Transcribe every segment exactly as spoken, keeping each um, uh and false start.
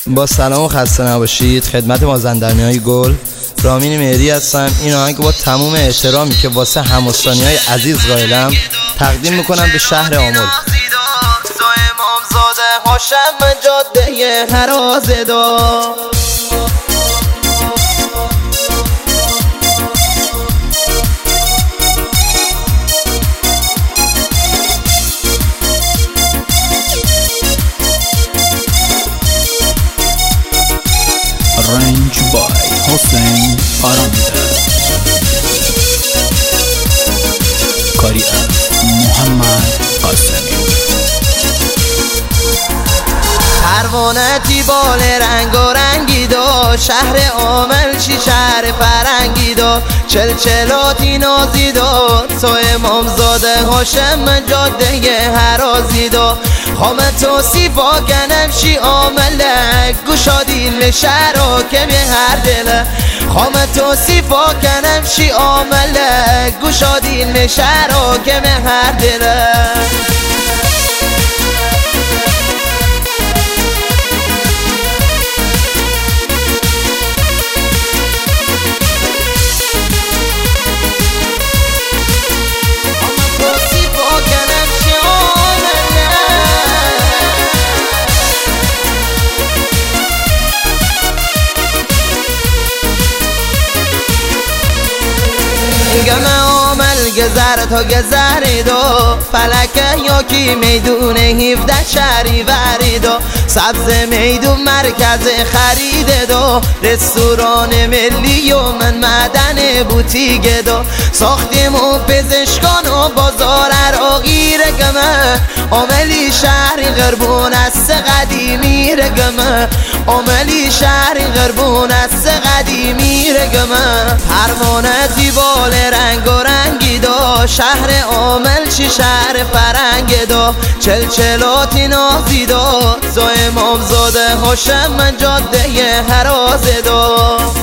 با سلام و خسته نباشید خدمت مازندرانی‌های گل. رامین مهری هستم. این آهنگ با تموم احترامی که واسه هموطنی‌های عزیز قائلم تقدیم میکنم به شهر آمل. هاشم جاده هرازدا رنج بای حسین آرامیده کاری از محمد قاسمی. پروانه تیبال رنگ و رنگی دو شهر آمل چی شهر فرنگی دو چلچلاتی نازی دو تو امامزاده هاشم جاده هرازی دو خامه توصیفا کنم شی آمله گوشادیل شهر و کمی هر دله خامه توصیفا کنم شی آمله گوشادیل شهر و کمی هر دله. گمه آمل گذر تا گذری دو فلکه یا کی میدون هفده شهری وری دو سبز میدون مرکز خرید دو رستوران ملی و من مدن بوتیگ دو ساختیم و پزشکان و بازار عراقی رگمه آملی شهری غربون است قدیمی رگمه آملی شهری غربون است قدیمی رگمه پروانه تیبال رنگ و رنگی دو شهر آمل چی شهر فرنگ دو چلچلاتی نازی دو تو امامزاده هاشم جاده هراز دو.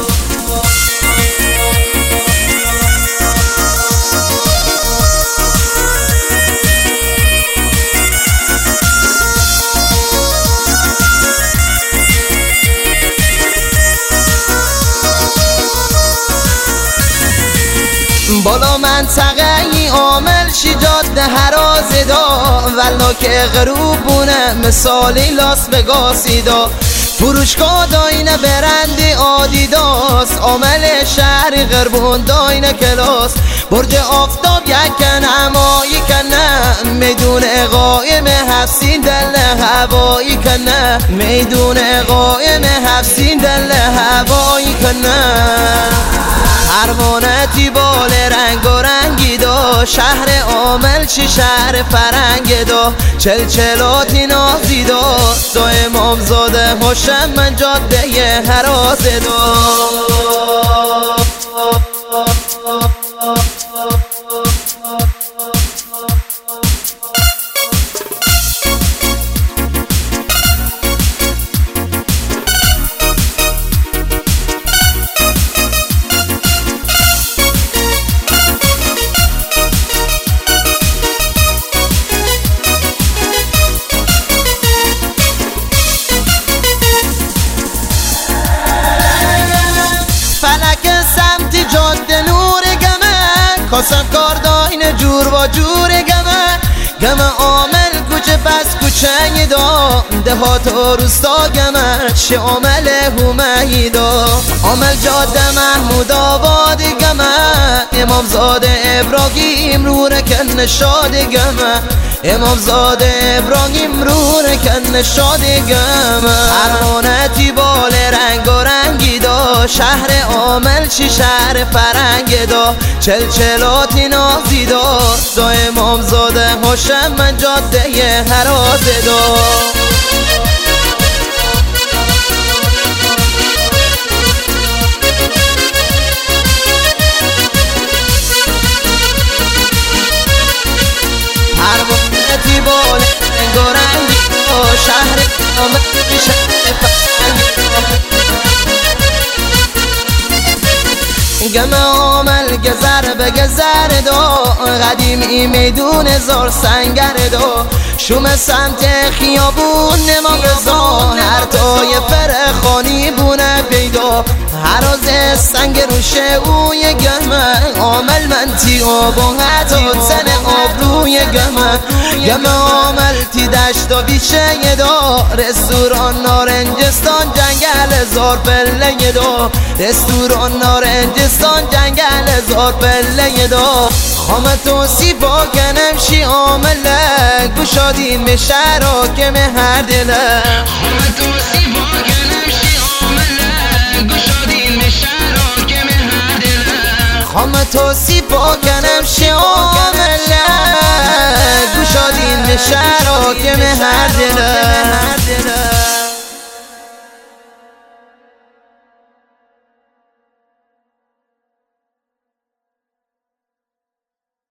بالا منطقه ای آمل شی جاده هراز دا ولا که غروبونه مثالی لاس وگاسی دا فروشگاه داینه برندی آدیداس آمل شهری غربون داینه کلاس برج آفتاب یک نمایی کنه میدون قائم هفسین دل هوایی کنه میدون قائم هفسین دل هوایی کنه پروانه تیبال رنگ و رنگی دو شهر آمل چی شهر فرنگ دو چلچلاتی نازی دو تو امامزاده هاشم جاده هراز دو. کاسم کار داین جور با جور گمه گمه آمل کوچه پس کوچه دا دهات و روستا گمه چه آمل هومه دا آمل جاده محمود آباد گمه امامزاده ابراهیم رو رکن نشاد گمه امامزاده ابراهیم رو رکن نشاد گمه پروانه تیبال رنگ و رنگی دا شهر آمل چی شهر فرنگ دا چلچلاتی نازی دا تو امامزاده هاشم جاده هراز دا. پروانه تیبال رنگ و رنگی دا شهر آمل چی شهر فرنگ گمه آمل گذر به گذر دو قدیمی میدون زار سنگر دو شوم سمت خیابون نما رضا هر تای فره هر روز سنگ روشه اوی گمه عامل من تی آب و حتی سن آب روی گمه گمه عامل تی دشت و بیشه دا رستوران نارنجستان جنگل زار پله دا رستوران نارنجستان جنگل زار پله دا خامه توصیفا کنم شی عامله گشادین میشه را که به هر دله خامه توصیفا کنم شی عامله گشادین میشه را که به هر دله خامه توصیفا کنم شی عامله گشادین میشه را که به هر دله